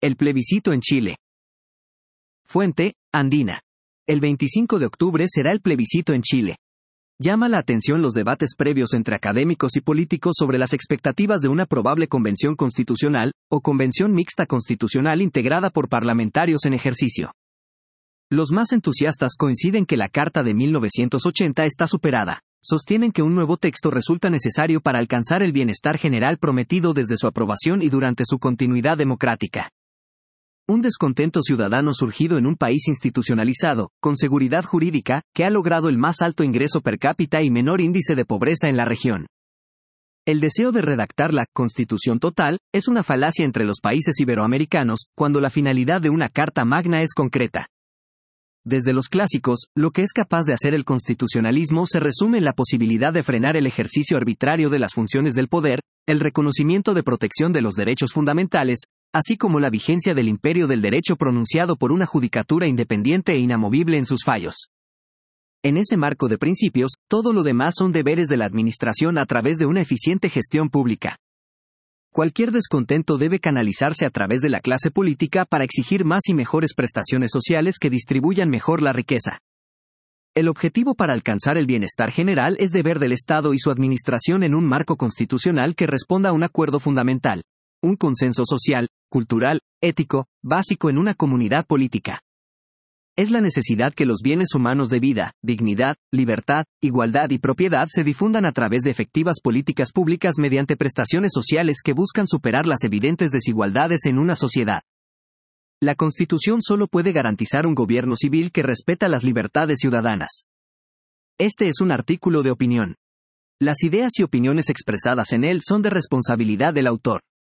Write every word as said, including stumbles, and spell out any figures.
El plebiscito en Chile. Fuente, Andina. El veinticinco de octubre será el plebiscito en Chile. Llama la atención los debates previos entre académicos y políticos sobre las expectativas de una probable convención constitucional, o convención mixta constitucional integrada por parlamentarios en ejercicio. Los más entusiastas coinciden que la Carta de mil novecientos ochenta está superada. Sostienen que un nuevo texto resulta necesario para alcanzar el bienestar general prometido desde su aprobación y durante su continuidad democrática. Un descontento ciudadano surgido en un país institucionalizado, con seguridad jurídica, que ha logrado el más alto ingreso per cápita y menor índice de pobreza en la región. El deseo de redactar la Constitución total es una falacia entre los países iberoamericanos, cuando la finalidad de una Carta Magna es concreta. Desde los clásicos, lo que es capaz de hacer el constitucionalismo se resume en la posibilidad de frenar el ejercicio arbitrario de las funciones del poder, el reconocimiento de protección de los derechos fundamentales, así como la vigencia del imperio del derecho pronunciado por una judicatura independiente e inamovible en sus fallos. En ese marco de principios, todo lo demás son deberes de la administración a través de una eficiente gestión pública. Cualquier descontento debe canalizarse a través de la clase política para exigir más y mejores prestaciones sociales que distribuyan mejor la riqueza. El objetivo para alcanzar el bienestar general es deber del Estado y su administración en un marco constitucional que responda a un acuerdo fundamental, un consenso social, cultural, ético, básico en una comunidad política. Es la necesidad que los bienes humanos de vida, dignidad, libertad, igualdad y propiedad se difundan a través de efectivas políticas públicas mediante prestaciones sociales que buscan superar las evidentes desigualdades en una sociedad. La Constitución solo puede garantizar un gobierno civil que respeta las libertades ciudadanas. Este es un artículo de opinión. Las ideas y opiniones expresadas en él son de responsabilidad del autor.